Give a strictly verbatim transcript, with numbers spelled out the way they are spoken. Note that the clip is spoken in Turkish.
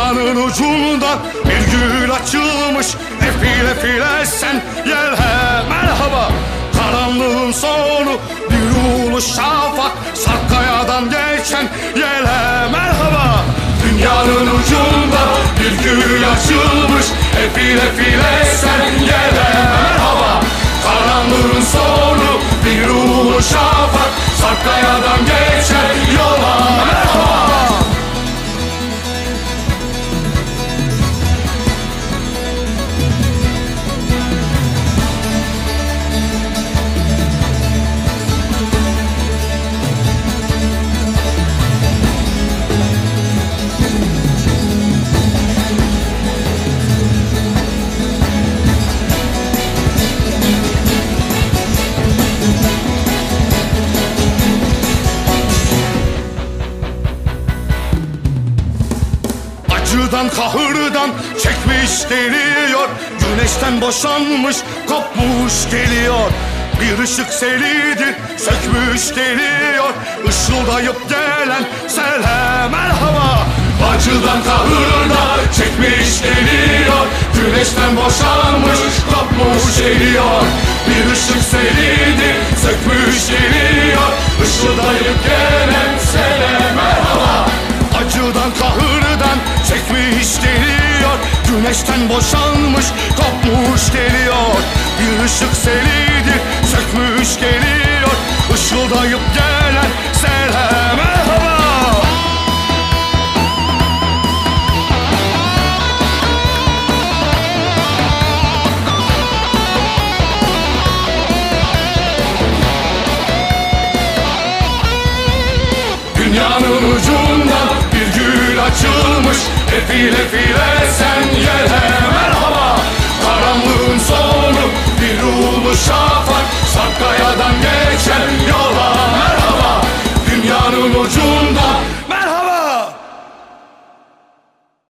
Dünyanın ucundan bir gül açılmış, efil efil esen yelhe merhaba. Karanlığın sonu bir ulu şafak, Sarkayadan geçen yelhe merhaba. Dünyanın ucunda bir gül açılmış, efil efil esen yelhe merhaba. Karanlığın sonu bir ulu şafak, Sarkayadan geçen yola merhaba. Acıdan kahırdan çekmiş geliyor, güneşten boşanmış kopmuş geliyor. Bir ışık selidir sökmüş geliyor, ışıldayıp gelen sele merhaba. Acıdan kahırdan çekmiş geliyor, güneşten boşanmış kopmuş geliyor. Bir ışık selidir sökmüş geliyor, ışıldayıp gelen sele merhaba. Acıdan kahırdan çekmiş geliyor, güneşten boşanmış kopmuş geliyor. Bir ışık selidir sökmüş geliyor, ışıldayıp gelen sele merhaba. Dünyanın ucunda bir gül açılmış, efil efil